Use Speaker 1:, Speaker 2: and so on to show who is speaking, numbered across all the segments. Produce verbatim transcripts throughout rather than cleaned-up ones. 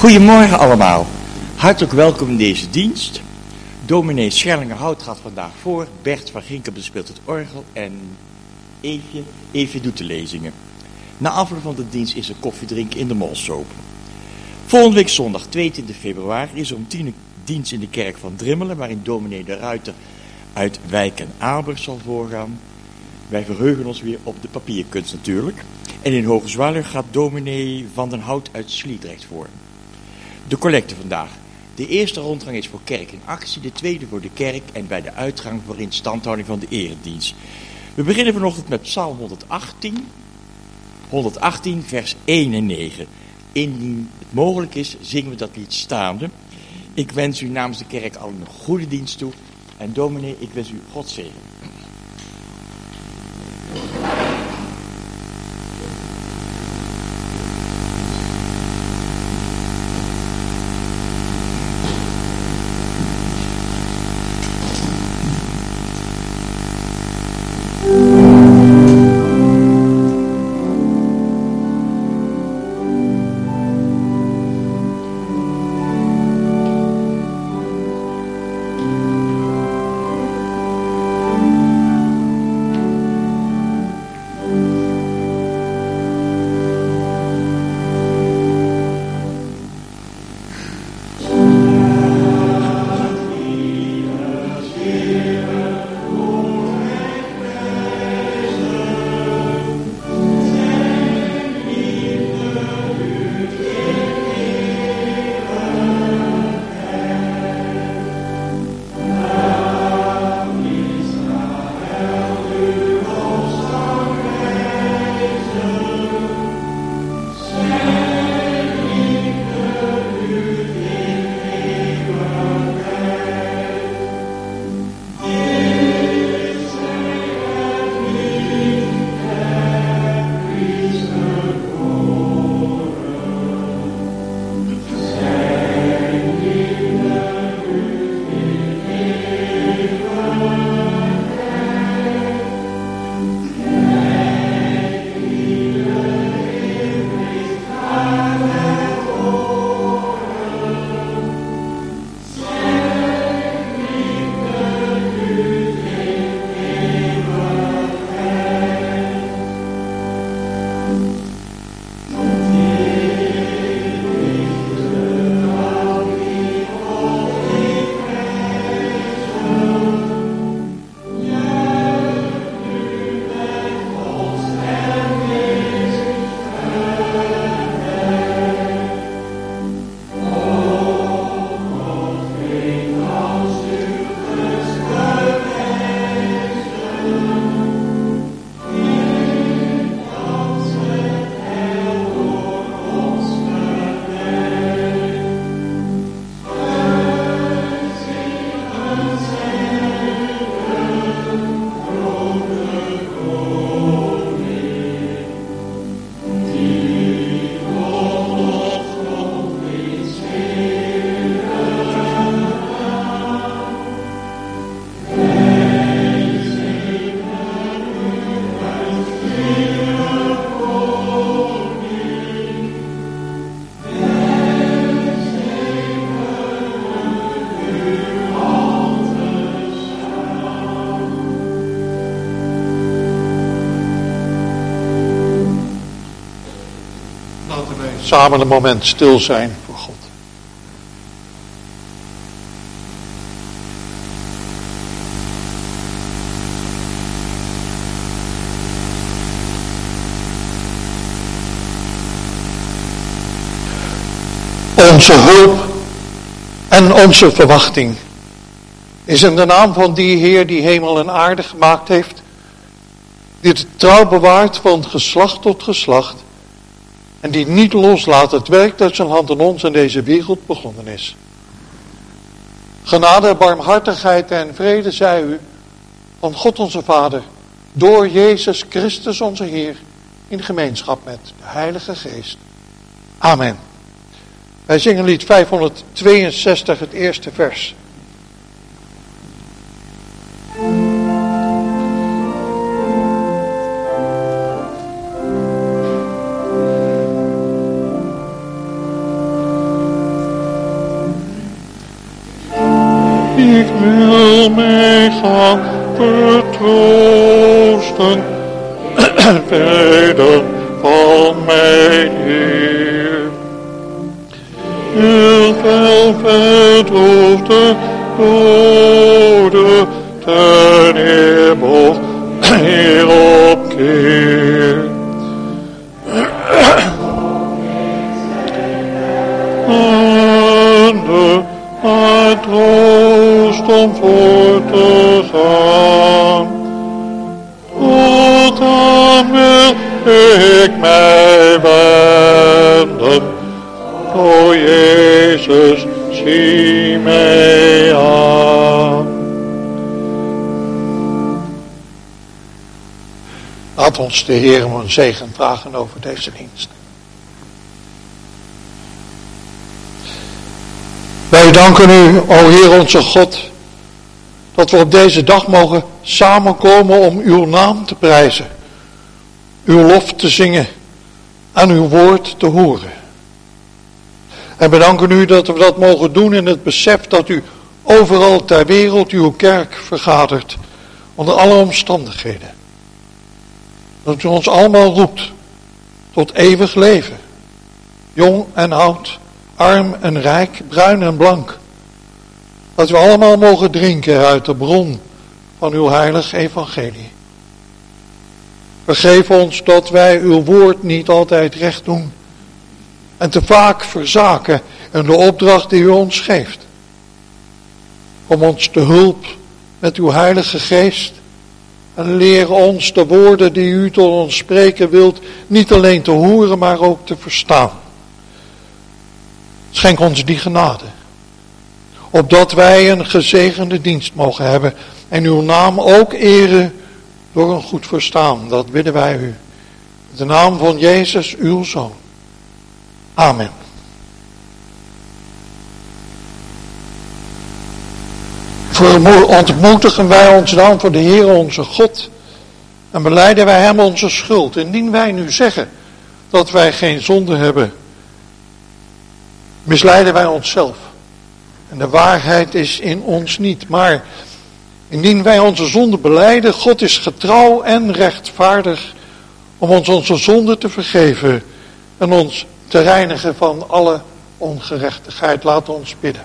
Speaker 1: Goedemorgen allemaal. Hartelijk welkom in deze dienst. Dominee Schellingerhout gaat vandaag voor. Bert van Ginkel bespeelt het orgel en Eefje, Eefje doet de lezingen. Na afloop van de dienst is er koffiedrinken in de Molsoop. Volgende week zondag tweeëntwintig februari is er om tien uur dienst in de kerk van Drimmelen, waarin dominee de Ruiter uit Wijk en Aalburg zal voorgaan. Wij verheugen ons weer op de papierkunst natuurlijk. En in Hoge Zwaluw gaat dominee Van den Hout uit Sliedrecht voor. De collecte vandaag. De eerste rondgang is voor Kerk in Actie, de tweede voor de kerk en bij de uitgang voor instandhouding van de eredienst. We beginnen vanochtend met Psalm honderdachttien, honderdachttien vers één en negen. Indien het mogelijk is, zingen we dat lied staande. Ik wens u namens de kerk al een goede dienst toe. En dominee, ik wens u God zegen.
Speaker 2: Samen een moment stil zijn voor God. Onze hulp en onze verwachting is in de naam van die Heer die hemel en aarde gemaakt heeft, die het trouw bewaart van geslacht tot geslacht, en die niet loslaat het werk dat zijn hand aan ons en deze wereld begonnen is. Genade, barmhartigheid en vrede zij u van God onze Vader, door Jezus Christus onze Heer, in gemeenschap met de Heilige Geest. Amen. Wij zingen lied vijfhonderdtweeënzestig, het eerste vers. vertroosten en vrede van mijn Heer. Heel veel verdroefde dode ten hemel Heer opkeer. En de maar troost om voor te gaan. Tot dan wil ik mij wenden. O Jezus, zie mij aan. Laat ons de Heer om een zegen vragen over deze dienst. Wij danken u, o Heer onze God, dat we op deze dag mogen samenkomen om uw naam te prijzen, uw lof te zingen en uw woord te horen. En we danken u dat we dat mogen doen in het besef dat u overal ter wereld uw kerk vergadert, onder alle omstandigheden. Dat u ons allemaal roept tot eeuwig leven, jong en oud, arm en rijk, bruin en blank. Dat we allemaal mogen drinken uit de bron van uw heilig evangelie. Vergeef ons dat wij uw woord niet altijd recht doen en te vaak verzaken in de opdracht die u ons geeft. Kom ons te hulp met uw heilige geest en leer ons de woorden die u tot ons spreken wilt niet alleen te horen, maar ook te verstaan. Schenk ons die genade, opdat wij een gezegende dienst mogen hebben en uw naam ook eren door een goed verstaan. Dat bidden wij u. In de naam van Jezus, uw Zoon. Amen. Ontmoedigen wij ons dan voor de Heer onze God en belijden wij hem onze schuld. Indien wij nu zeggen dat wij geen zonde hebben, misleiden wij onszelf. En de waarheid is in ons niet. Maar indien wij onze zonde belijden, God is getrouw en rechtvaardig om ons onze zonde te vergeven en ons te reinigen van alle ongerechtigheid. Laat ons bidden.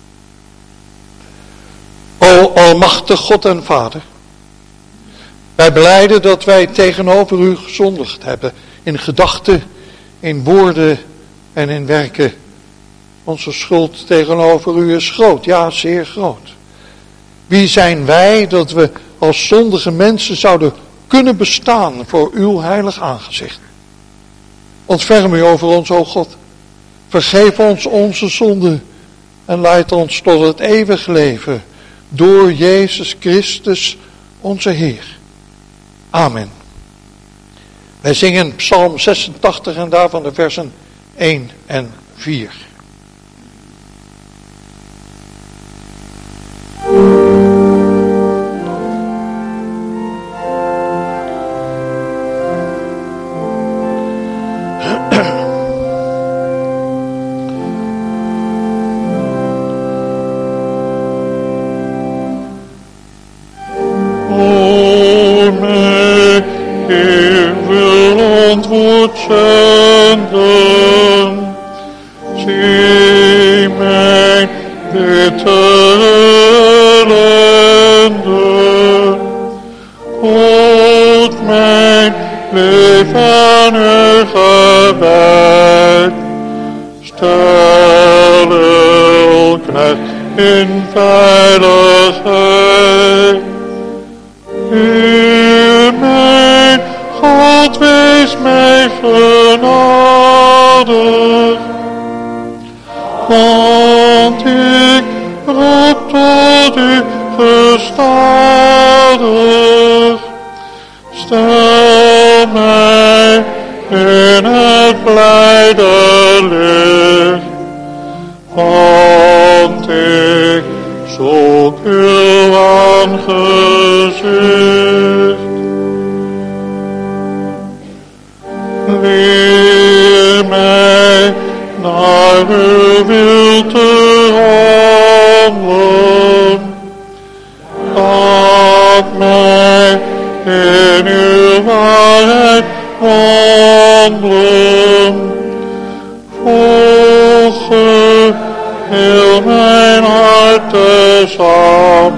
Speaker 2: O almachtig God en Vader, wij belijden dat wij tegenover u gezondigd hebben in gedachten, in woorden en in werken. Onze schuld tegenover u is groot, ja, zeer groot. Wie zijn wij dat we als zondige mensen zouden kunnen bestaan voor uw heilig aangezicht? Ontferm u over ons, o God. Vergeef ons onze zonden en leid ons tot het eeuwig leven door Jezus Christus, onze Heer. Amen. Wij zingen Psalm zesentachtig en daarvan de versen één en vier.
Speaker 3: zenden. Zie mijn bittere ellende. God mijn leven u gewijd. Stel uw knecht in veiligheid. Heer mijn God, wees mij genadig, want ik roep tot u gestadig. Stel mij in het blijde licht, want ik zoek uw aangezicht. Leer mij naar uw wil te handelen, dat mij in uw waarheid wandelen. Voege heel mijn hart tezamen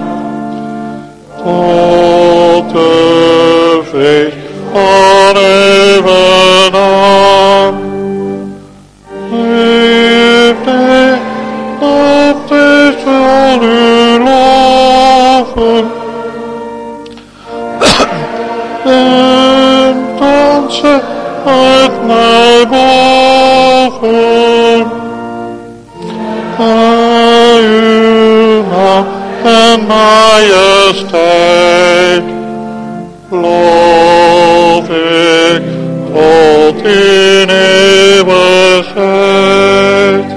Speaker 3: tot de vrees van eeuwen aan. Liefde, dat is wel uw loven. En dansen uit mij boven. Bij uw naam en majesteit loof ik tot in eeuwigheid.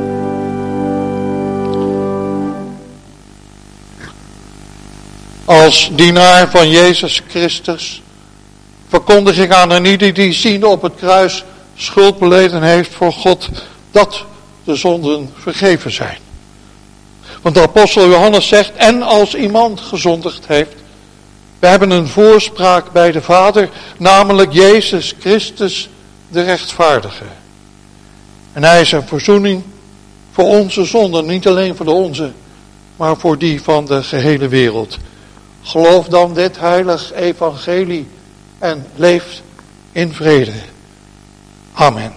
Speaker 2: Als dienaar van Jezus Christus verkondig ik aan een ieder die ziende op het kruis schuld beleden heeft voor God, dat de zonden vergeven zijn. Want de apostel Johannes zegt, en als iemand gezondigd heeft, we hebben een voorspraak bij de Vader, namelijk Jezus Christus, de rechtvaardige. En hij is een verzoening voor onze zonden, niet alleen voor de onze, maar voor die van de gehele wereld. Geloof dan dit heilig evangelie en leef in vrede. Amen.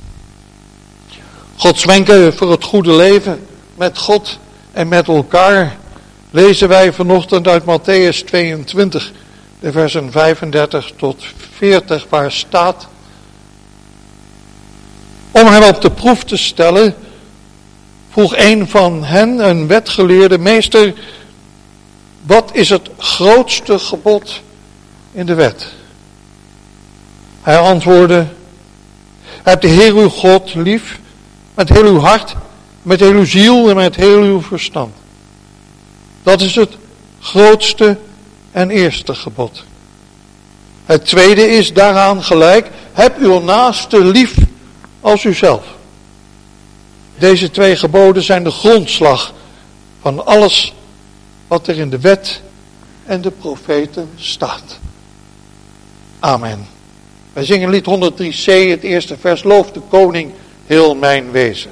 Speaker 2: Gods wenken voor het goede leven met God en met elkaar lezen wij vanochtend uit Mattheüs tweeëntwintig, de versen vijfendertig tot veertig, waar staat: om hem op de proef te stellen, vroeg een van hen, een wetgeleerde: meester, wat is het grootste gebod in de wet? Hij antwoordde: heb de Heer uw God lief met heel uw hart, met heel uw ziel en met heel uw verstand. Dat is het grootste en eerste gebod. Het tweede is daaraan gelijk: heb uw naaste lief als uzelf. Deze twee geboden zijn de grondslag van alles wat er in de wet en de profeten staat. Amen. Wij zingen lied honderddrie c, het eerste vers: loof de koning heel mijn wezen.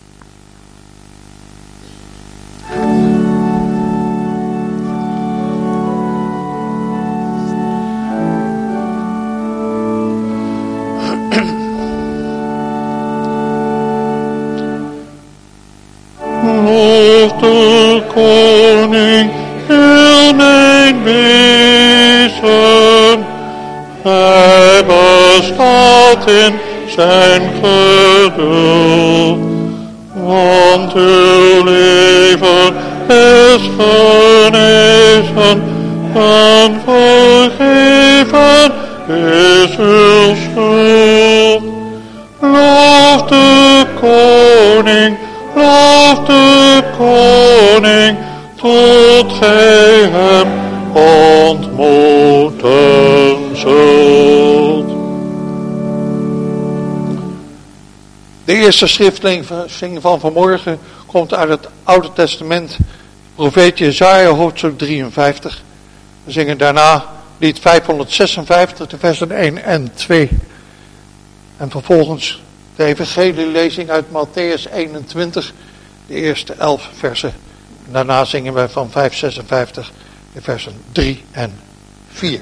Speaker 3: Loof de koning heel mijn wezen. Hij bestaat in zijn geduld, want uw leven is genezen en vergeven is uw schuld. Loof de koning, loof de koning, tot gij hem ontmoeten zult.
Speaker 2: De eerste schriftlezing van vanmorgen komt uit het Oude Testament, profeet Jesaja, hoofdstuk drieënvijftig. We zingen daarna lied vijfhonderdzesenvijftig, de versen één en twee. En vervolgens de evangelielezing uit Mattheüs eenentwintig, de eerste elf versen. En daarna zingen we van vijfhonderdzesenvijftig, de versen drie en vier.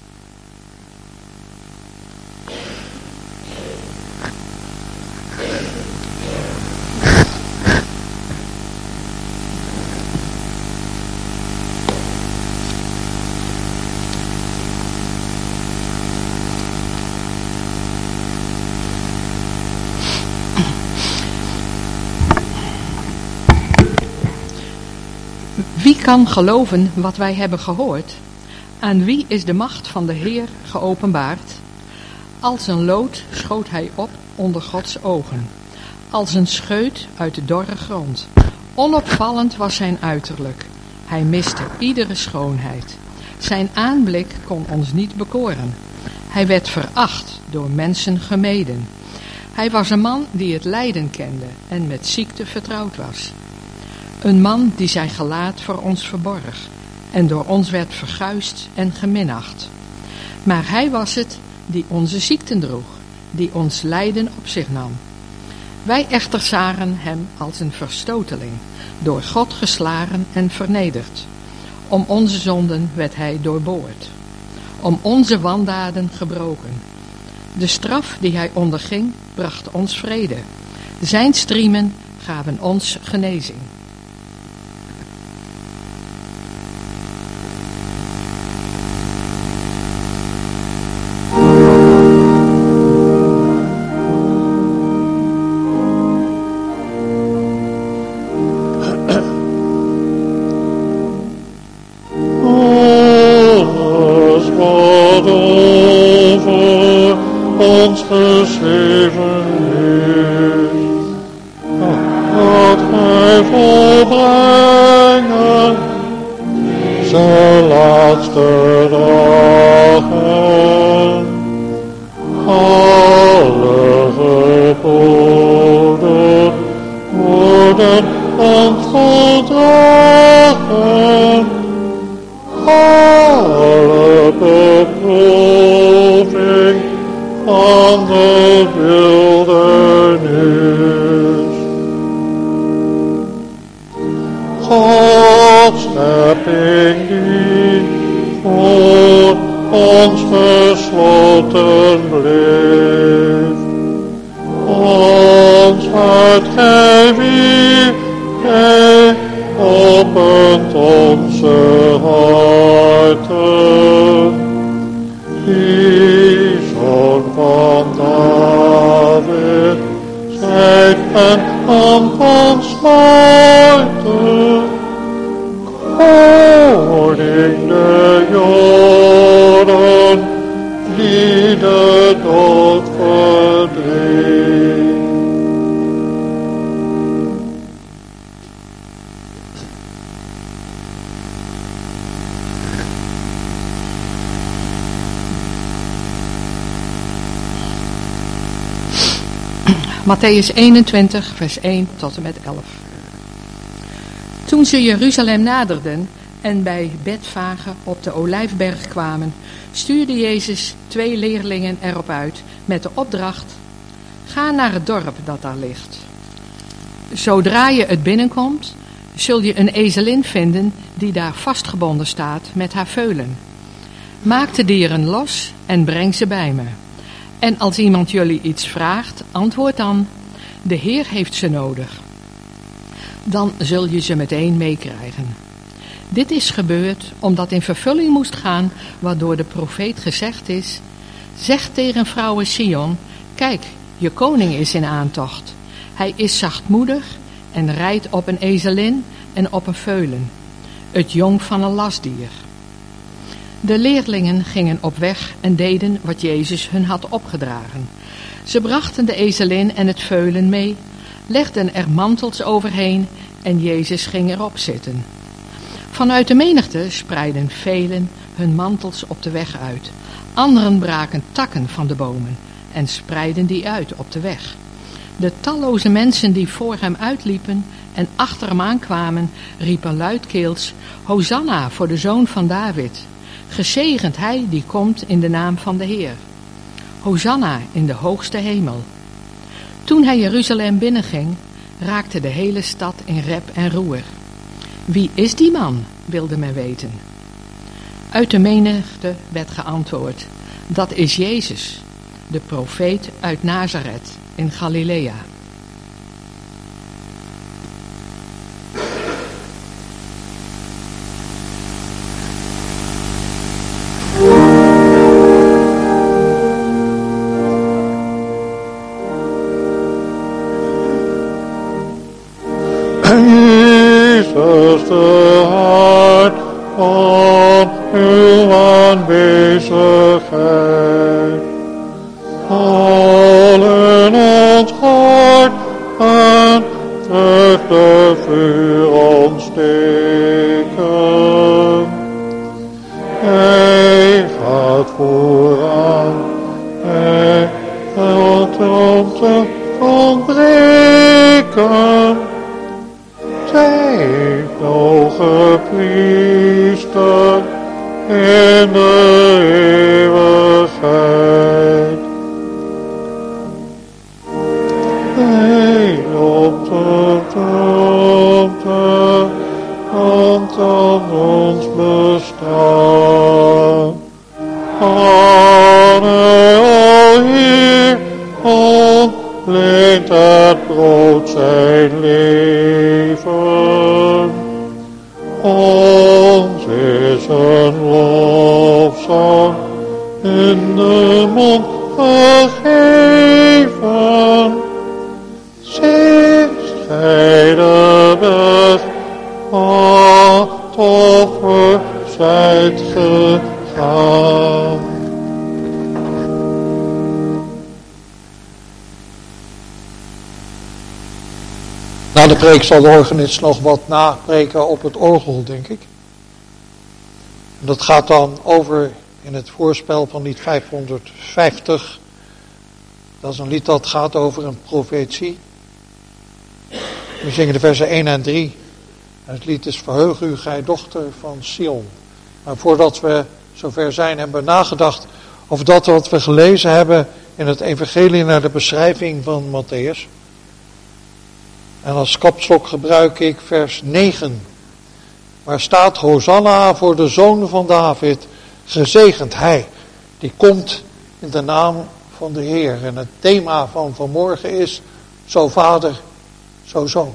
Speaker 4: Wie kan geloven wat wij hebben gehoord? Aan wie is de macht van de Heer geopenbaard? Als een lood schoot hij op onder Gods ogen, als een scheut uit de dorre grond. Onopvallend was zijn uiterlijk, hij miste iedere schoonheid. Zijn aanblik kon ons niet bekoren. Hij werd veracht, door mensen gemeden. Hij was een man die het lijden kende en met ziekte vertrouwd was. Een man die zijn gelaat voor ons verborg en door ons werd verguisd en geminacht. Maar hij was het die onze ziekten droeg, die ons lijden op zich nam. Wij echter zagen hem als een verstoteling, door God geslagen en vernederd. Om onze zonden werd hij doorboord, om onze wandaden gebroken. De straf die hij onderging, bracht ons vrede. Zijn striemen gaven ons genezing. Mattheüs eenentwintig, vers één tot en met elf. Toen ze Jeruzalem naderden en bij Betfage op de Olijfberg kwamen, stuurde Jezus twee leerlingen erop uit met de opdracht: ga naar het dorp dat daar ligt. Zodra je het binnenkomt, zul je een ezelin vinden die daar vastgebonden staat met haar veulen. Maak de dieren los en breng ze bij me. En als iemand jullie iets vraagt, antwoord dan: de Heer heeft ze nodig. Dan zul je ze meteen meekrijgen. Dit is gebeurd omdat in vervulling moest gaan wat door de profeet gezegd is: zeg tegen vrouwen Sion, kijk, je koning is in aantocht. Hij is zachtmoedig en rijdt op een ezelin en op een veulen, het jong van een lastdier. De leerlingen gingen op weg en deden wat Jezus hun had opgedragen. Ze brachten de ezelin en het veulen mee, legden er mantels overheen en Jezus ging erop zitten. Vanuit de menigte spreidden velen hun mantels op de weg uit. Anderen braken takken van de bomen en spreidden die uit op de weg. De talloze mensen die voor hem uitliepen en achter hem aankwamen, riepen luidkeels: Hosanna voor de zoon van David. Gezegend hij die komt in de naam van de Heer. Hosanna in de hoogste hemel. Toen hij Jeruzalem binnenging, raakte de hele stad in rep en roer. Wie is die man, wilde men weten. Uit de menigte werd geantwoord: dat is Jezus, de profeet uit Nazareth in Galilea.
Speaker 3: Jezus, de hart van uw aanwezigheid. Al in ons hart en vreugdevuur ontsteken. Hij gaat vooraan, hij helpt ons te ontbreken. Zij hoge priester in de eeuwen. Kan hij al hier ontleent het brood zijn leven. Ons is een lofzang in de mond gegeven. Zingt gij de berg, wat offer zijt gegaan.
Speaker 2: Na de preek zal de organist nog wat napreken op het orgel, denk ik. En dat gaat dan over in het voorspel van lied vijfhonderdvijftig. Dat is een lied dat gaat over een profetie. We zingen de versen één en drie. En het lied is Verheug u, gij dochter van Sion. Maar voordat we zover zijn, hebben we nagedacht over dat wat we gelezen hebben in het evangelie naar de beschrijving van Matthäus. En als kapstok gebruik ik vers negen. Waar staat Hosanna voor de zoon van David. Gezegend hij, die komt in de naam van de Heer. En het thema van vanmorgen is, zo vader, zo zoon.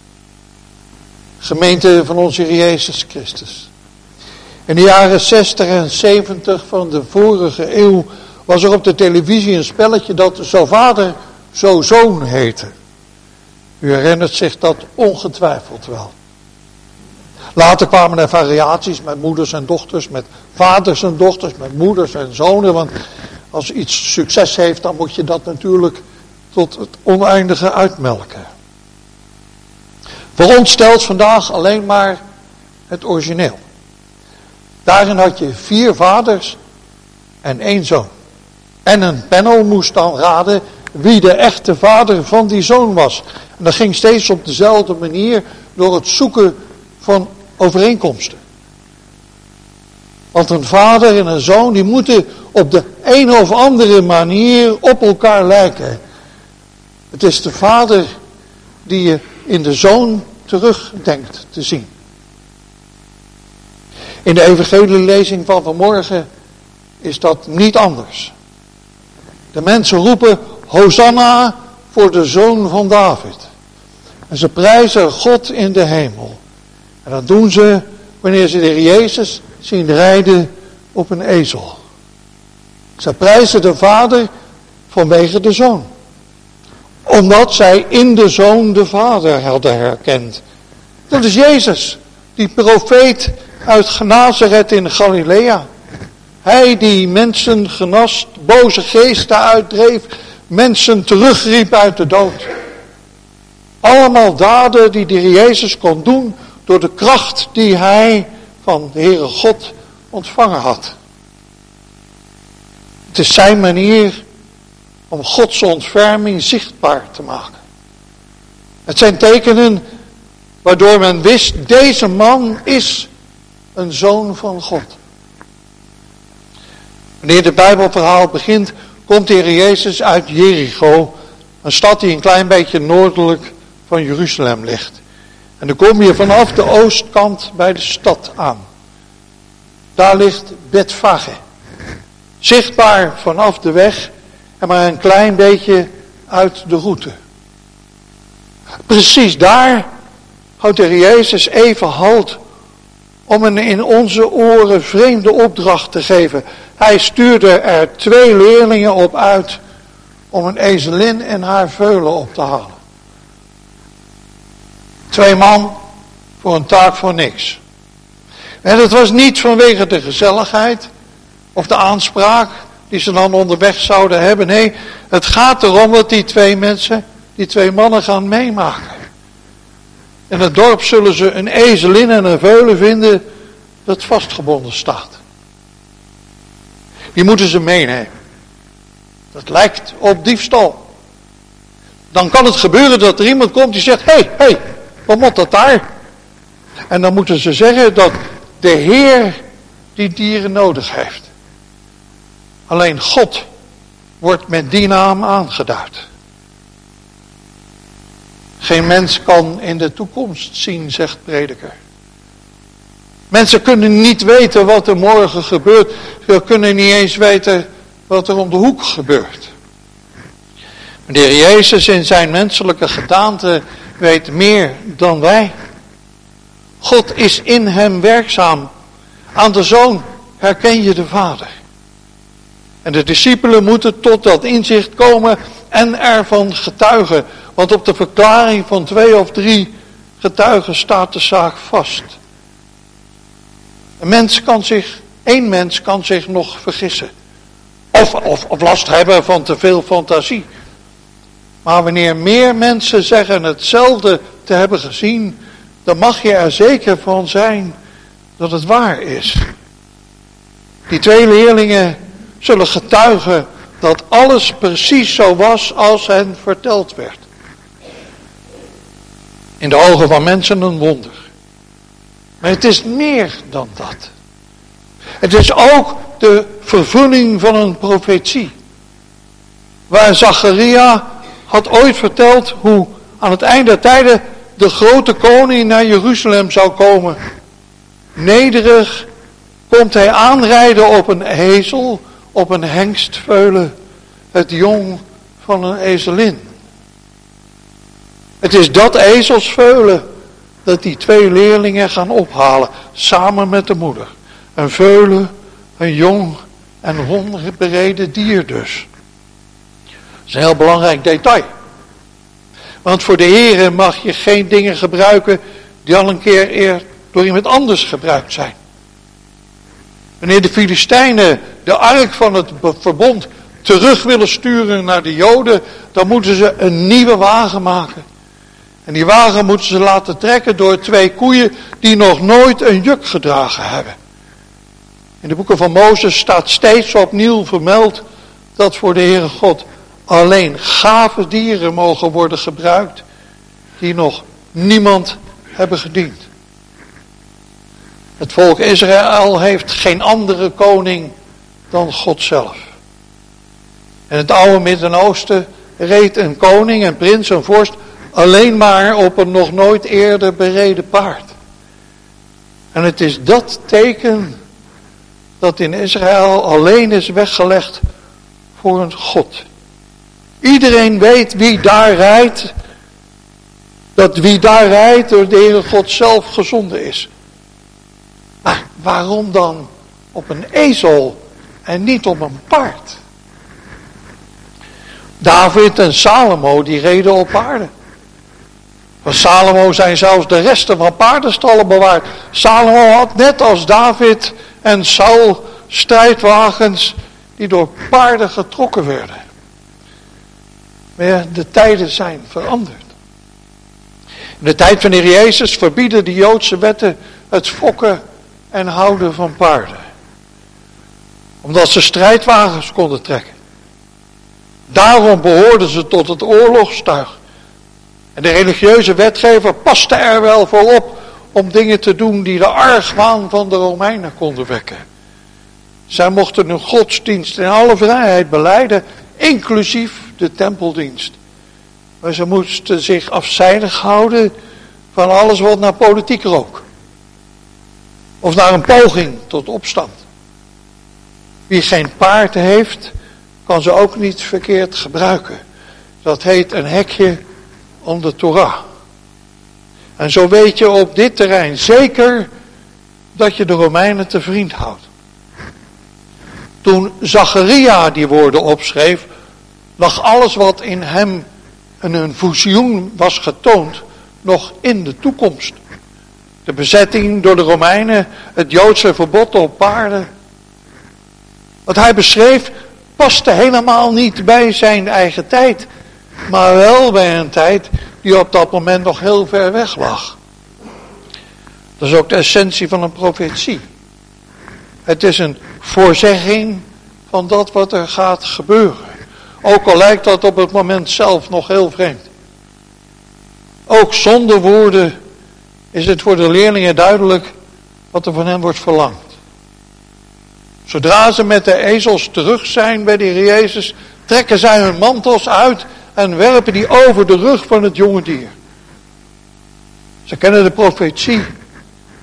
Speaker 2: Gemeente van onze Heer Jezus Christus. In de jaren zestig en zeventig van de vorige eeuw was er op de televisie een spelletje dat zo vader, zo zoon heette. U herinnert zich dat ongetwijfeld wel. Later kwamen er variaties met moeders en dochters, met vaders en dochters, met moeders en zonen. Want als iets succes heeft, dan moet je dat natuurlijk tot het oneindige uitmelken. Voor ons stelt vandaag alleen maar het origineel. Daarin had je vier vaders en één zoon. En een panel moest dan raden wie de echte vader van die zoon was. En dat ging steeds op dezelfde manier door het zoeken van overeenkomsten. Want een vader en een zoon die moeten op de een of andere manier op elkaar lijken. Het is de vader die je in de zoon terug denkt te zien. In de evangelielezing van vanmorgen is dat niet anders. De mensen roepen Hosanna voor de zoon van David. En ze prijzen God in de hemel. En dat doen ze wanneer ze de Heer Jezus zien rijden op een ezel. Ze prijzen de Vader vanwege de Zoon. Omdat zij in de Zoon de Vader hadden herkend. Dat is Jezus, die profeet uit Nazareth in Galilea. Hij die mensen genast, boze geesten uitdreef, mensen terugriep uit de dood. Allemaal daden die de Heer Jezus kon doen door de kracht die hij van de Heere God ontvangen had. Het is zijn manier om Gods ontferming zichtbaar te maken. Het zijn tekenen waardoor men wist, deze man is een zoon van God. Wanneer het Bijbelverhaal begint, komt de Heer Jezus uit Jericho, een stad die een klein beetje noordelijk van Jeruzalem ligt. En dan kom je vanaf de oostkant bij de stad aan. Daar ligt Bethfage. Zichtbaar vanaf de weg en maar een klein beetje uit de route. Precies daar houdt de Heer Jezus even halt om een in onze oren vreemde opdracht te geven. Hij stuurde er twee leerlingen op uit om een ezelin en haar veulen op te halen. Twee man voor een taak voor niks. En het was niet vanwege de gezelligheid of de aanspraak die ze dan onderweg zouden hebben. Nee, het gaat erom dat die twee mensen, die twee mannen gaan meemaken. In het dorp zullen ze een ezelin en een veulen vinden dat vastgebonden staat. Die moeten ze meenemen. Dat lijkt op diefstal. Dan kan het gebeuren dat er iemand komt die zegt, hé, hey, hé, hey, wat moet dat daar? En dan moeten ze zeggen dat de Heer die dieren nodig heeft. Alleen God wordt met die naam aangeduid. Geen mens kan in de toekomst zien, zegt prediker. Mensen kunnen niet weten wat er morgen gebeurt. Ze kunnen niet eens weten wat er om de hoek gebeurt. Maar de Heer Jezus in zijn menselijke gedaante weet meer dan wij. God is in hem werkzaam. Aan de Zoon herken je de Vader. En de discipelen moeten tot dat inzicht komen en ervan getuigen. Want op de verklaring van twee of drie getuigen staat de zaak vast. Een mens kan zich, één mens kan zich nog vergissen. Of, of, of last hebben van te veel fantasie. Maar wanneer meer mensen zeggen hetzelfde te hebben gezien, dan mag je er zeker van zijn dat het waar is. Die twee leerlingen zullen getuigen dat alles precies zo was als hen verteld werd. In de ogen van mensen een wonder. Maar het is meer dan dat. Het is ook de vervulling van een profetie. Waar Zacharia had ooit verteld hoe aan het eind der tijden de grote koning naar Jeruzalem zou komen. Nederig komt hij aanrijden op een ezel, op een hengstveulen, het jong van een ezelin. Het is dat ezelsveulen dat die twee leerlingen gaan ophalen, samen met de moeder. Een veulen, een jong en hongerbereden dier dus. Dat is een heel belangrijk detail. Want voor de Here mag je geen dingen gebruiken die al een keer eer door iemand anders gebruikt zijn. Wanneer de Filistijnen de ark van het verbond terug willen sturen naar de Joden, dan moeten ze een nieuwe wagen maken. En die wagen moeten ze laten trekken door twee koeien die nog nooit een juk gedragen hebben. In de boeken van Mozes staat steeds opnieuw vermeld dat voor de Heere God alleen gave dieren mogen worden gebruikt die nog niemand hebben gediend. Het volk Israël heeft geen andere koning dan God zelf. In het oude Midden-Oosten reed een koning, een prins, een vorst alleen maar op een nog nooit eerder bereden paard. En het is dat teken dat in Israël alleen is weggelegd voor een God. Iedereen weet wie daar rijdt, dat wie daar rijdt door de Heere God zelf gezonden is. Maar waarom dan op een ezel en niet op een paard? David en Salomo die reden op paarden. Van Salomo zijn zelfs de resten van paardenstallen bewaard. Salomo had net als David en Saul strijdwagens die door paarden getrokken werden. Maar de tijden zijn veranderd. In de tijd van de Heer Jezus verbieden de Joodse wetten het fokken en houden van paarden. Omdat ze strijdwagens konden trekken. Daarom behoorden ze tot het oorlogstuig. En de religieuze wetgever paste er wel voor op om dingen te doen die de argwaan van de Romeinen konden wekken. Zij mochten hun godsdienst in alle vrijheid belijden, inclusief de tempeldienst. Maar ze moesten zich afzijdig houden van alles wat naar politiek rook. Of naar een poging tot opstand. Wie geen paard heeft, kan ze ook niet verkeerd gebruiken. Dat heet een hekje om de Torah. En zo weet je op dit terrein zeker dat je de Romeinen te vriend houdt. Toen Zacharia die woorden opschreef, lag alles wat in hem in een visioen was getoond nog in de toekomst. De bezetting door de Romeinen, het Joodse verbod op paarden. Wat hij beschreef paste helemaal niet bij zijn eigen tijd, maar wel bij een tijd die op dat moment nog heel ver weg lag. Dat is ook de essentie van een profetie. Het is een voorzegging van dat wat er gaat gebeuren. Ook al lijkt dat op het moment zelf nog heel vreemd. Ook zonder woorden is het voor de leerlingen duidelijk wat er van hen wordt verlangd. Zodra ze met de ezels terug zijn bij de Heer Jezus, trekken zij hun mantels uit en werpen die over de rug van het jonge dier. Ze kennen de profetie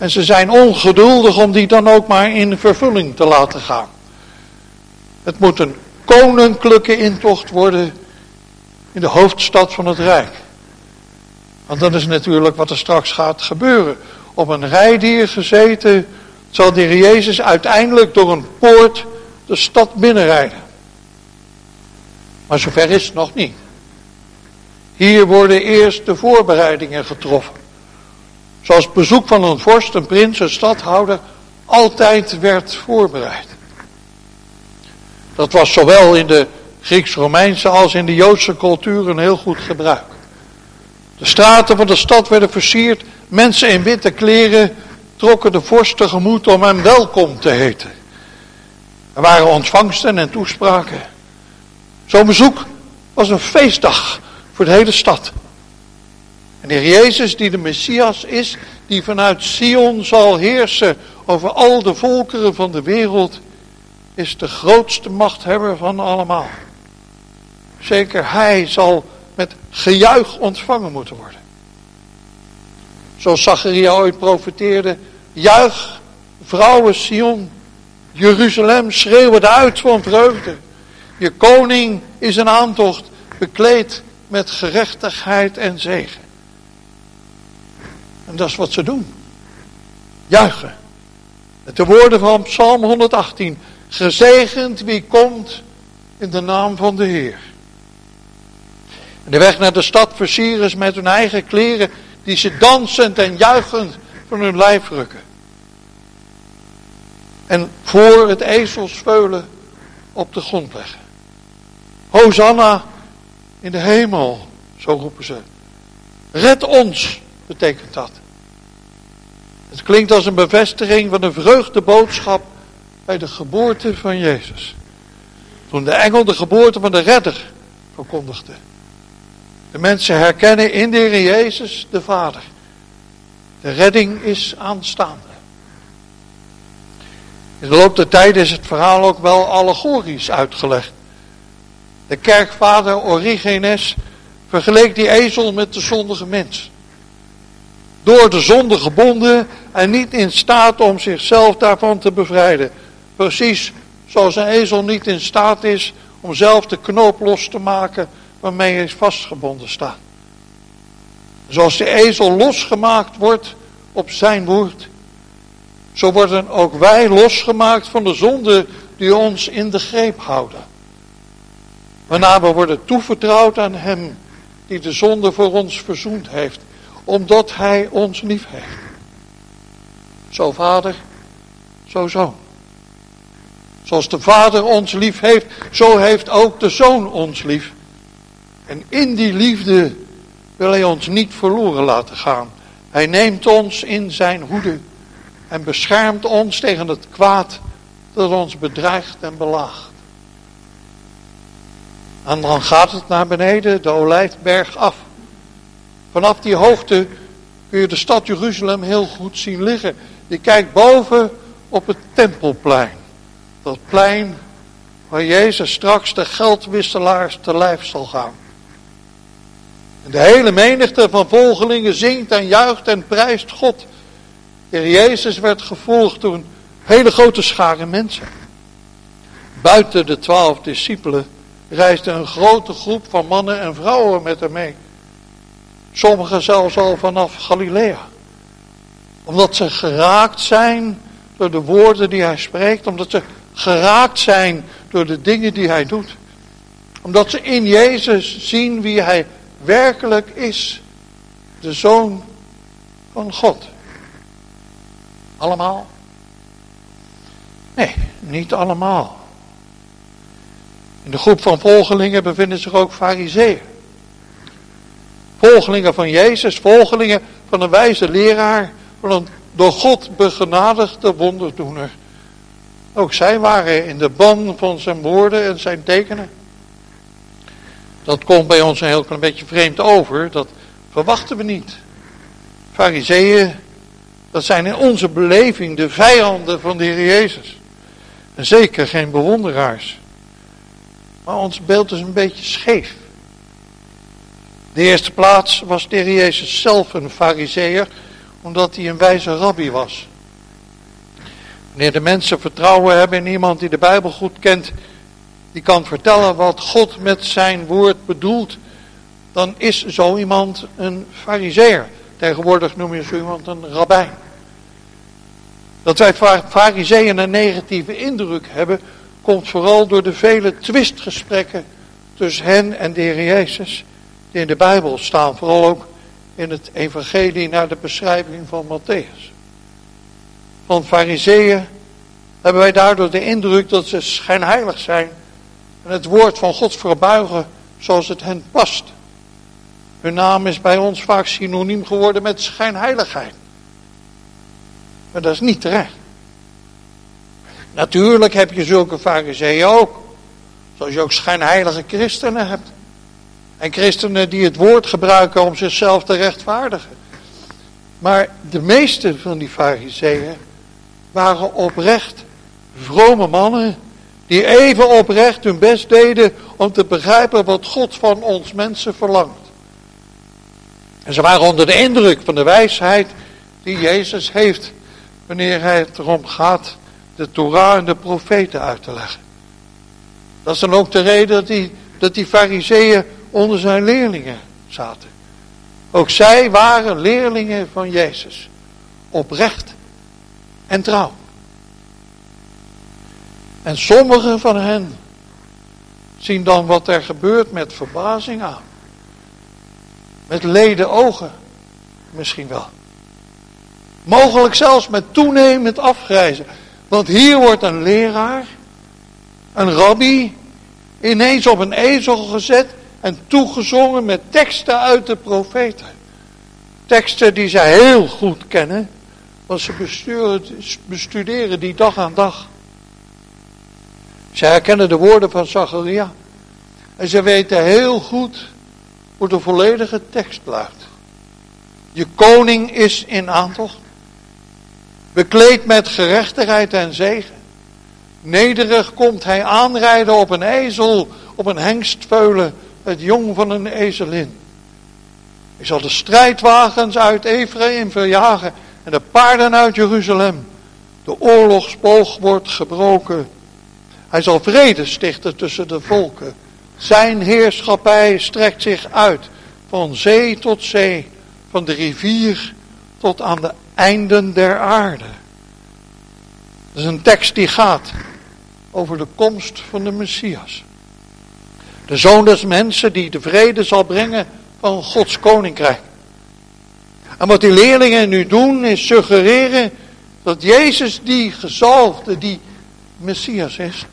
Speaker 2: En ze zijn ongeduldig om die dan ook maar in vervulling te laten gaan. Het moet een koninklijke intocht worden in de hoofdstad van het Rijk. Want dat is natuurlijk wat er straks gaat gebeuren. Op een rijdier gezeten zal de Heer Jezus uiteindelijk door een poort de stad binnenrijden. Maar zover is het nog niet. Hier worden eerst de voorbereidingen getroffen. Zoals het bezoek van een vorst, een prins, een stadhouder altijd werd voorbereid. Dat was zowel in de Grieks-Romeinse als in de Joodse cultuur een heel goed gebruik. De straten van de stad werden versierd. Mensen in witte kleren trokken de vorst tegemoet om hem welkom te heten. Er waren ontvangsten en toespraken. Zo'n bezoek was een feestdag voor de hele stad. En de Heer Jezus, die de Messias is, die vanuit Sion zal heersen over al de volkeren van de wereld, is de grootste machthebber van allemaal. Zeker hij zal met gejuich ontvangen moeten worden. Zoals Zacharia ooit profeteerde: juich, vrouwen Sion, Jeruzalem, schreeuwen uit van vreugde. Je koning is een aantocht, bekleed met gerechtigheid en zegen. En dat is wat ze doen. Juichen. Met de woorden van Psalm honderdachttien. Gezegend wie komt in de naam van de Heer. En de weg naar de stad versieren ze met hun eigen kleren, die ze dansend en juichend van hun lijf rukken. En voor het ezelsveulen op de grond leggen. Hosanna in de hemel, zo roepen ze. Red ons, betekent dat. Het klinkt als een bevestiging van de vreugdeboodschap bij de geboorte van Jezus. Toen de engel de geboorte van de redder verkondigde. De mensen herkennen in de Heer Jezus de Vader. De redding is aanstaande. In de loop der tijd is het verhaal ook wel allegorisch uitgelegd. De kerkvader Origenes vergeleek die ezel met de zondige mens. Door de zonde gebonden en niet in staat om zichzelf daarvan te bevrijden. Precies zoals een ezel niet in staat is om zelf de knoop los te maken waarmee hij vastgebonden staat. Zoals de ezel losgemaakt wordt op zijn woord, zo worden ook wij losgemaakt van de zonde die ons in de greep houden. Waarna we worden toevertrouwd aan hem die de zonde voor ons verzoend heeft, omdat hij ons lief heeft. Zo vader, zo zoon. Zoals de vader ons lief heeft, zo heeft ook de zoon ons lief. En in die liefde wil hij ons niet verloren laten gaan. Hij neemt ons in zijn hoede en beschermt ons tegen het kwaad dat ons bedreigt en belaagt. En dan gaat het naar beneden, de Olijfberg af. Vanaf die hoogte kun je de stad Jeruzalem heel goed zien liggen. Je kijkt boven op het Tempelplein. Dat plein waar Jezus straks de geldwisselaars te lijf zal gaan. En de hele menigte van volgelingen zingt en juicht en prijst God. De Heer Jezus werd gevolgd door een hele grote schare mensen. Buiten de twaalf discipelen reisde een grote groep van mannen en vrouwen met hem mee. Sommigen zelfs al vanaf Galilea. Omdat ze geraakt zijn door de woorden die hij spreekt. Omdat ze geraakt zijn door de dingen die hij doet. Omdat ze in Jezus zien wie hij werkelijk is. De Zoon van God. Allemaal? Nee, niet allemaal. In de groep van volgelingen bevinden zich ook farizeeën. Volgelingen van Jezus, volgelingen van een wijze leraar, van een door God begenadigde wonderdoener. Ook zij waren in de ban van zijn woorden en zijn tekenen. Dat komt bij ons een heel klein beetje vreemd over, dat verwachten we niet. Farizeeën, dat zijn in onze beleving de vijanden van de Heer Jezus. En zeker geen bewonderaars. Maar ons beeld is een beetje scheef. De eerste plaats was de Heer Jezus zelf een farizeeër, omdat hij een wijze rabbi was. Wanneer de mensen vertrouwen hebben in iemand die de Bijbel goed kent, die kan vertellen wat God met zijn woord bedoelt, dan is zo iemand een farizeer. Tegenwoordig noem je zo iemand een rabbijn. Dat wij farizeeën een negatieve indruk hebben, komt vooral door de vele twistgesprekken tussen hen en de Heer Jezus, die in de Bijbel staan, vooral ook in het evangelie naar de beschrijving van Matthäus. Van farizeeën hebben wij daardoor de indruk dat ze schijnheilig zijn en het woord van God verbuigen zoals het hen past. Hun naam is bij ons vaak synoniem geworden met schijnheiligheid. Maar dat is niet terecht. Natuurlijk heb je zulke farizeeën ook. Zoals je ook schijnheilige christenen hebt. En christenen die het woord gebruiken om zichzelf te rechtvaardigen. Maar de meeste van die farizeeën waren oprecht vrome mannen. Die even oprecht hun best deden om te begrijpen wat God van ons mensen verlangt. En ze waren onder de indruk van de wijsheid die Jezus heeft wanneer hij het erom gaat de Torah en de profeten uit te leggen. Dat is dan ook de reden dat die, dat die farizeeën onder zijn leerlingen zaten. Ook zij waren leerlingen van Jezus. Oprecht en trouw. En sommigen van hen zien dan wat er gebeurt met verbazing aan. Met leden ogen misschien wel. Mogelijk zelfs met toenemend afgrijzen. Want hier wordt een leraar, een rabbi, ineens op een ezel gezet en toegezongen met teksten uit de profeten. Teksten die zij heel goed kennen, want ze bestuderen die dag aan dag. Zij herkennen de woorden van Zacharia. En ze weten heel goed hoe de volledige tekst luidt. Je koning is in aantocht. Bekleed met gerechtigheid en zegen. Nederig komt hij aanrijden op een ezel, op een hengstveulen, het jong van een ezelin. Hij zal de strijdwagens uit Ephraim verjagen en de paarden uit Jeruzalem. De oorlogsboog wordt gebroken. Hij zal vrede stichten tussen de volken. Zijn heerschappij strekt zich uit van zee tot zee, van de rivier tot aan de einden der aarde. Dat is een tekst die gaat over de komst van de Messias. De Zoon des Mensen die de vrede zal brengen van Gods koninkrijk. En wat die leerlingen nu doen is suggereren dat Jezus die gezalfde, die Messias is.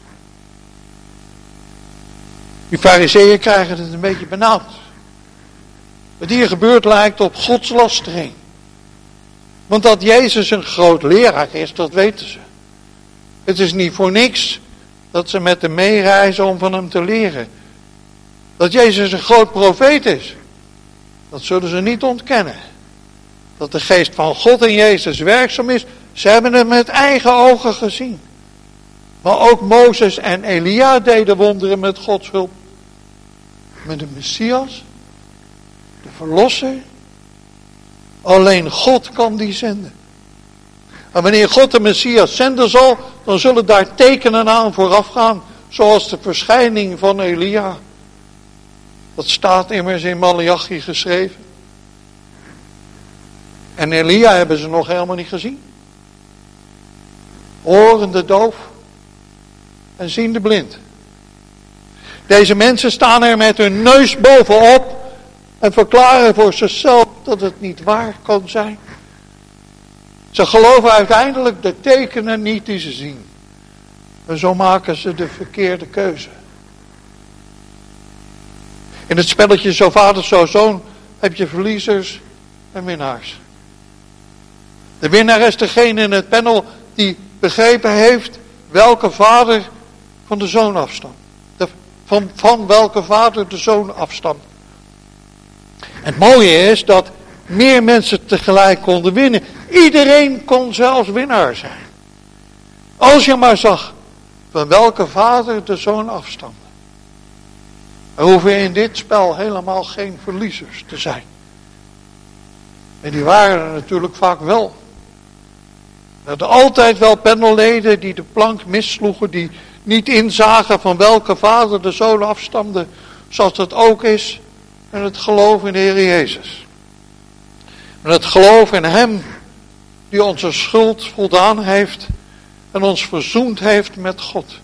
Speaker 2: Die farizeeën krijgen het een beetje benauwd. Wat hier gebeurt lijkt op godslastering. Want dat Jezus een groot leraar is, dat weten ze. Het is niet voor niks dat ze met hem meereizen om van hem te leren. Dat Jezus een groot profeet is, dat zullen ze niet ontkennen. Dat de geest van God in Jezus werkzaam is, ze hebben het met eigen ogen gezien. Maar ook Mozes en Elia deden wonderen met Gods hulp. Met de Messias, de Verlosser, alleen God kan die zenden. En wanneer God de Messias zenden zal, dan zullen daar tekenen aan vooraf gaan, zoals de verschijning van Elia. Dat staat immers in Maleachi geschreven. En Elia hebben ze nog helemaal niet gezien. Horende doof en ziende blind. Deze mensen staan er met hun neus bovenop en verklaren voor zichzelf dat het niet waar kan zijn. Ze geloven uiteindelijk de tekenen niet die ze zien. En zo maken ze de verkeerde keuze. In het spelletje Zo Vader, Zo Zoon heb je verliezers en winnaars. De winnaar is degene in het panel die begrepen heeft welke vader van de zoon afstamt. De, van, van welke vader de zoon afstamt. En het mooie is dat meer mensen tegelijk konden winnen. Iedereen kon zelfs winnaar zijn. Als je maar zag van welke vader de zoon afstamde. Er hoeven in dit spel helemaal geen verliezers te zijn. En die waren er natuurlijk vaak wel. Er hadden altijd wel panelleden die de plank missloegen, die niet inzagen van welke vader de zoon afstamde, zoals dat ook is met het geloof in de Heer Jezus. Met het geloof in Hem die onze schuld voldaan heeft en ons verzoend heeft met God.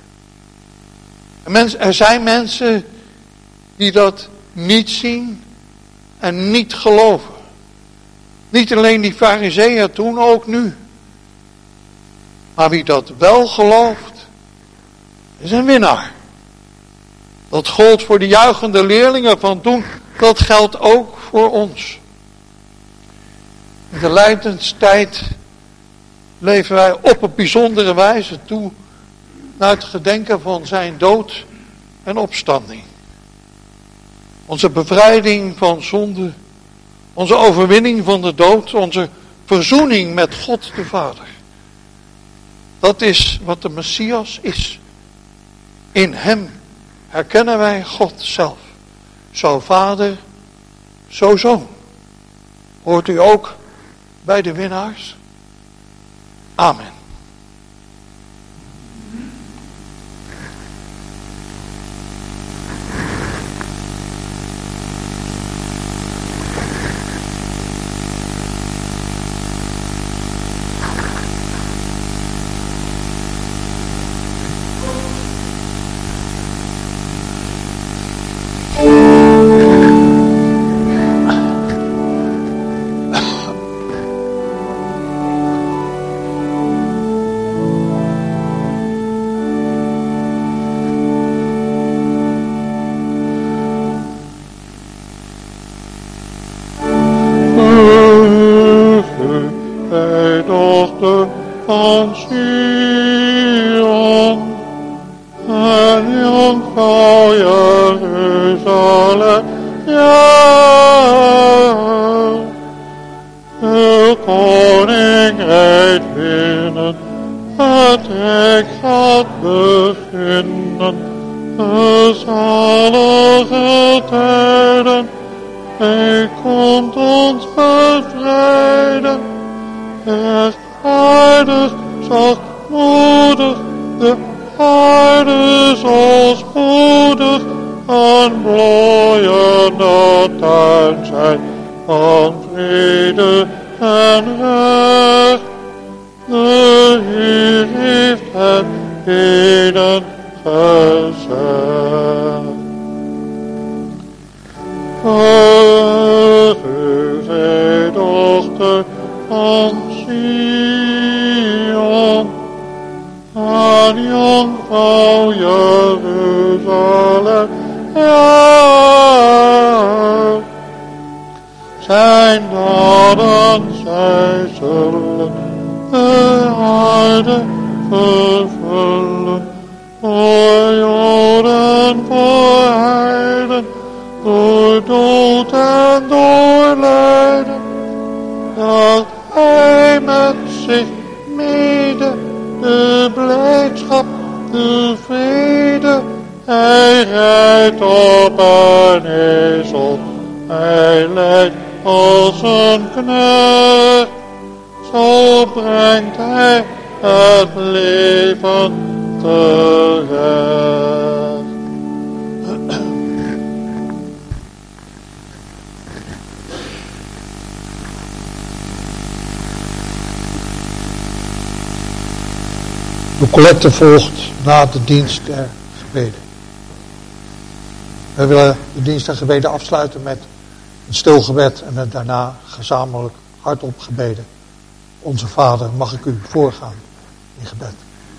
Speaker 2: En mens, er zijn mensen die dat niet zien en niet geloven. Niet alleen die farizeeën toen, ook nu. Maar wie dat wel gelooft, is een winnaar. Dat gold voor de juichende leerlingen van toen, dat geldt ook voor ons. In de lijdenstijd leven wij op een bijzondere wijze toe naar het gedenken van zijn dood en opstanding. Onze bevrijding van zonde, onze overwinning van de dood, onze verzoening met God de Vader. Dat is wat de Messias is. In hem herkennen wij God zelf. Zo Vader, zo Zoon. Hoort u ook bij de winnaars? Amen. De collecte volgt na de dienst der gebeden. We willen de dienst der gebeden afsluiten met een stilgebed en met daarna gezamenlijk hardop gebeden. Onze Vader, mag ik u voorgaan in gebed.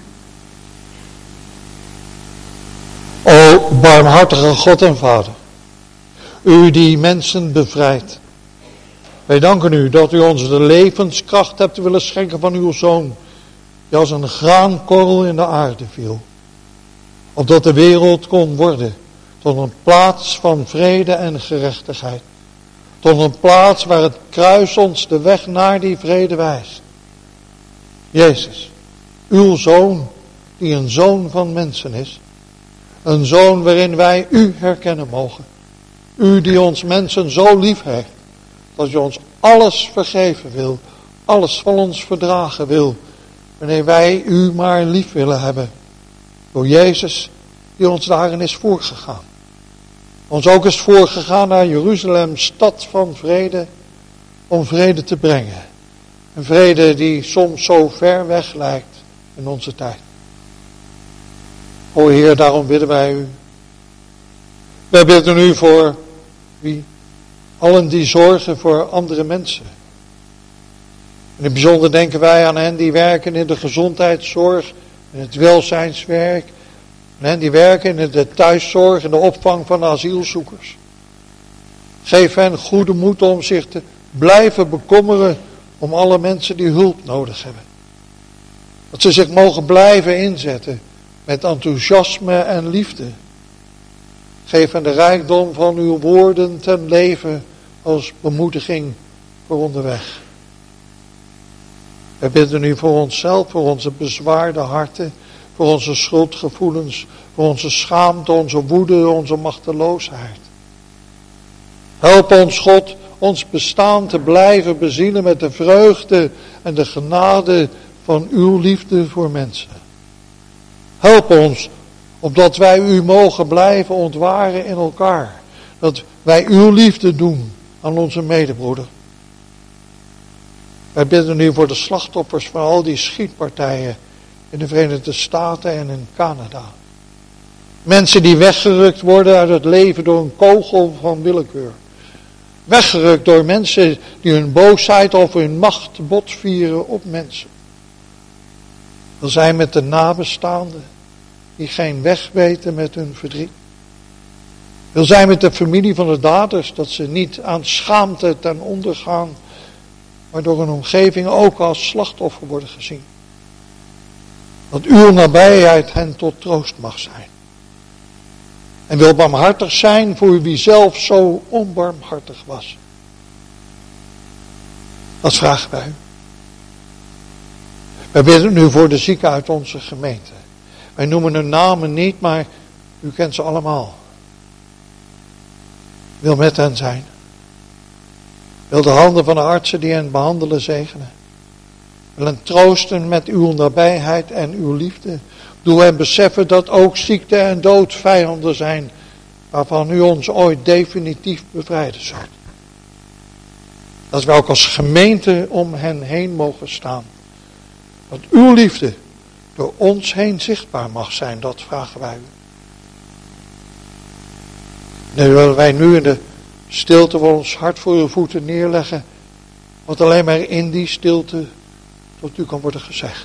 Speaker 2: O barmhartige God en Vader, u die mensen bevrijdt. Wij danken u dat u ons de levenskracht hebt willen schenken van uw Zoon, die als een graankorrel in de aarde viel. Opdat de wereld kon worden tot een plaats van vrede en gerechtigheid. Tot een plaats waar het kruis ons de weg naar die vrede wijst. Jezus, uw Zoon, die een zoon van mensen is. Een zoon waarin wij u herkennen mogen. U die ons mensen zo lief heeft, dat u ons alles vergeven wil, alles van ons verdragen wil, wanneer wij u maar lief willen hebben. Door Jezus die ons daarin is voorgegaan. Ons ook is voorgegaan naar Jeruzalem, stad van vrede, om vrede te brengen. Een vrede die soms zo ver weg lijkt in onze tijd. O Heer, daarom bidden wij u. Wij bidden u voor wie? Allen die zorgen voor andere mensen. In het bijzonder denken wij aan hen die werken in de gezondheidszorg, in het welzijnswerk. En hen die werken in de thuiszorg en de opvang van asielzoekers. Geef hen goede moed om zich te blijven bekommeren om alle mensen die hulp nodig hebben. Dat ze zich mogen blijven inzetten met enthousiasme en liefde. Geef hen de rijkdom van uw woorden ten leven als bemoediging voor onderweg. Wij bidden u voor onszelf, voor onze bezwaarde harten, voor onze schuldgevoelens, voor onze schaamte, onze woede, onze machteloosheid. Help ons, God, ons bestaan te blijven bezielen met de vreugde en de genade van uw liefde voor mensen. Help ons, opdat wij u mogen blijven ontwaren in elkaar. Dat wij uw liefde doen aan onze medebroeder. Wij bidden u voor de slachtoffers van al die schietpartijen in de Verenigde Staten en in Canada. Mensen die weggerukt worden uit het leven door een kogel van willekeur. Weggerukt door mensen die hun boosheid of hun macht botvieren op mensen. Wil zijn met de nabestaanden die geen weg weten met hun verdriet. Wil zijn met de familie van de daders dat ze niet aan schaamte ten onder gaan, maar door hun omgeving ook als slachtoffer worden gezien. Dat uw nabijheid hen tot troost mag zijn. En wil barmhartig zijn voor wie zelf zo onbarmhartig was. Dat vragen wij u. Wij bidden u voor de zieken uit onze gemeente. Wij noemen hun namen niet, maar u kent ze allemaal. Wil met hen zijn. Wil de handen van de artsen die hen behandelen zegenen. Wil hen troosten met uw nabijheid en uw liefde. Doe hen beseffen dat ook ziekte en dood vijanden zijn, waarvan u ons ooit definitief bevrijden zult. Dat wij ook als gemeente om hen heen mogen staan. Dat uw liefde door ons heen zichtbaar mag zijn, dat vragen wij u. Dan willen wij nu in de stilte van ons hart voor uw voeten neerleggen, wat alleen maar in die stilte tot u kan worden gezegd.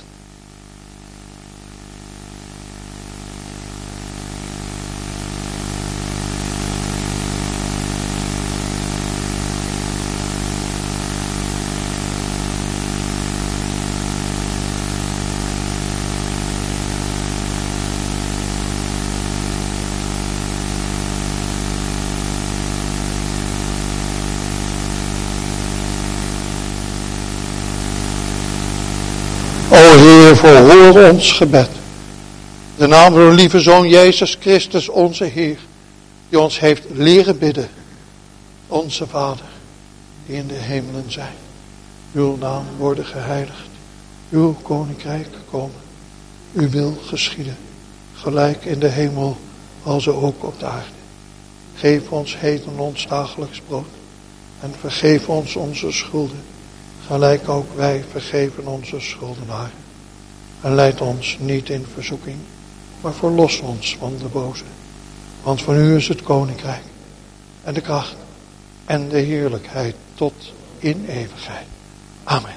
Speaker 2: Verhoor ons gebed. De naam van uw lieve Zoon Jezus Christus, onze Heer, die ons heeft leren bidden. Onze Vader, die in de hemelen zijn. Uw naam worden geheiligd. Uw koninkrijk komen. Uw wil geschieden. Gelijk in de hemel, als ook op de aarde. Geef ons heden ons dagelijks brood. En vergeef ons onze schulden. Gelijk ook wij vergeven onze schuldenaren. En leid ons niet in verzoeking, maar verlos ons van de boze. Want van u is het koninkrijk en de kracht en de heerlijkheid tot in eeuwigheid. Amen.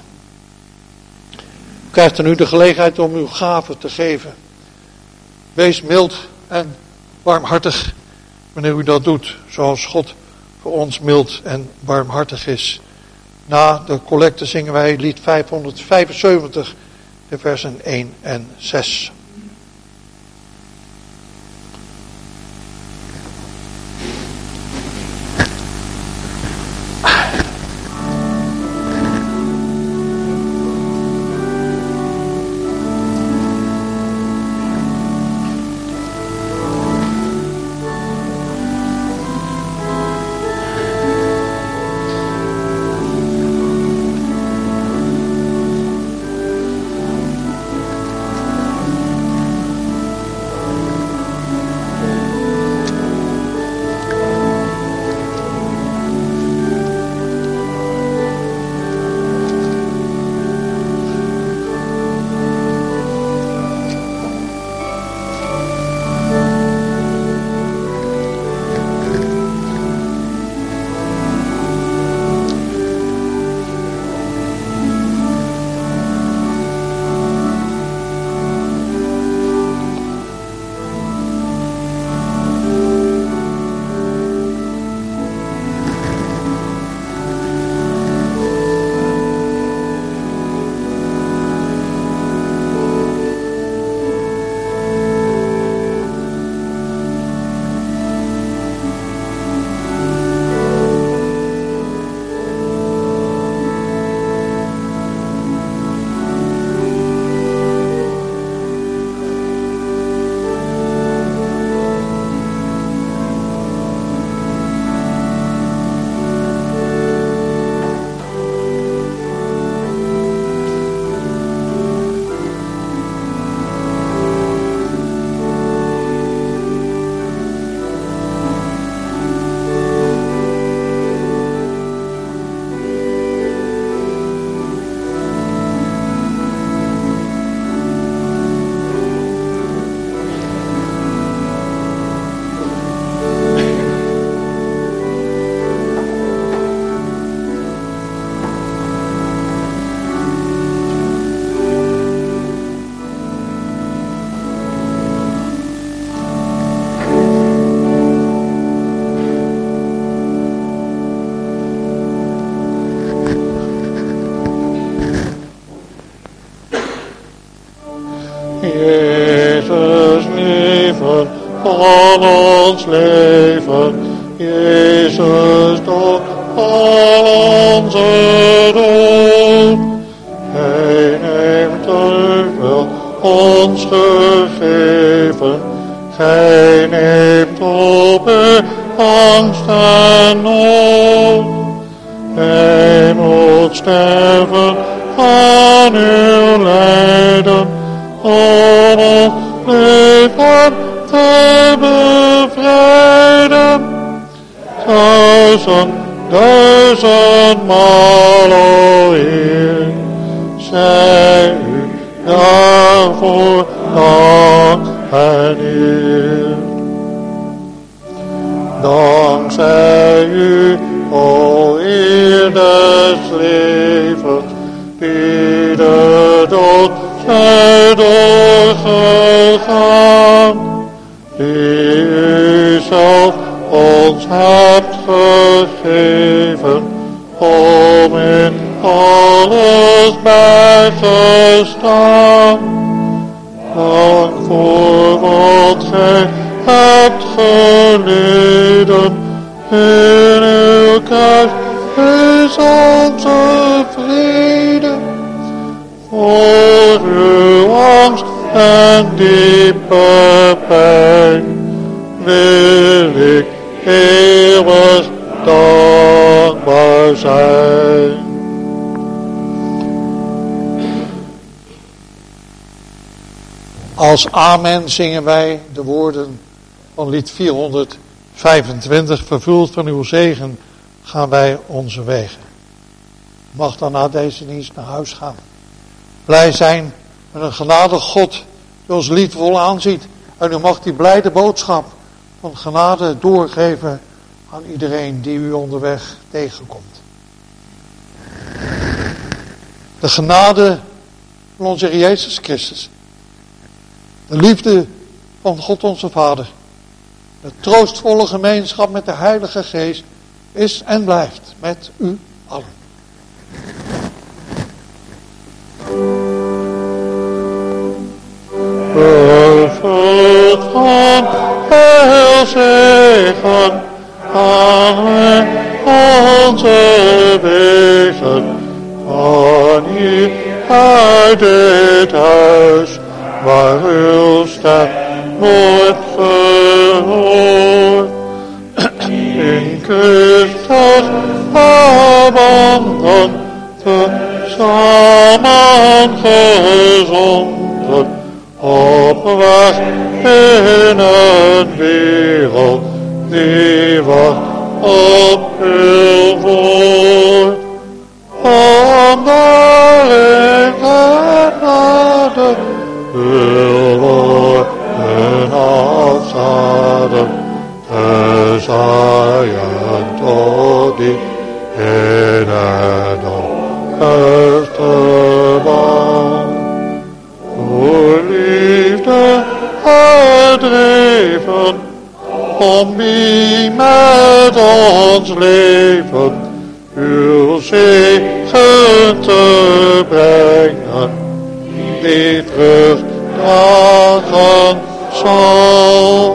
Speaker 2: U krijgt er nu de gelegenheid om uw gaven te geven. Wees mild en warmhartig wanneer u dat doet, zoals God voor ons mild en warmhartig is. Na de collecte zingen wij lied vijfhonderdvijfenzeventig. De versen één en zes.
Speaker 3: van ons leven. Jezus door al onze dood. Hij neemt terwijl ons gegeven. Gij neemt op uw angst en nood. Hij moet sterven aan uw lijden, om ons leven te bevrijden. Duizend, duizend maal, o Heer, zij u daarvoor dank en eer. Dankzij u, o Heer des levens, die de dood zij doorgegaan, die u zelf ons hebt gegeven, om in alles bijgestaan. Dank voor wat gij hebt geleden, in uw kruis is onze vrede. Voor uw angst en diepe pijn wil ik eeuwig dankbaar zijn.
Speaker 2: Als amen zingen wij de woorden van lied vierhonderdvijfentwintig. Vervuld van uw zegen gaan wij onze wegen. U mag dan na deze dienst naar huis gaan. Blij zijn met een genadig God die ons liefdevol aanziet. En u mag die blijde boodschap van genade doorgeven aan iedereen die u onderweg tegenkomt. De genade van onze Heer Jezus Christus. De liefde van God onze Vader. De troostvolle gemeenschap met de Heilige Geest is en blijft met u allen.
Speaker 3: Vervuld van heilzegen gaan wij onze wegen. Van hier uit dit huis, waar uw stem nooit gehoord. In Christus verbanden, tezamen gezonden, op weg in een wereld die wacht op uw woord. Om daarin genade wil worden afzaden, te zaaien tot die in het eerste baan. Voor liefde gedreven, om wie met ons leven uw zegen te brengen, die vrucht dragen zal.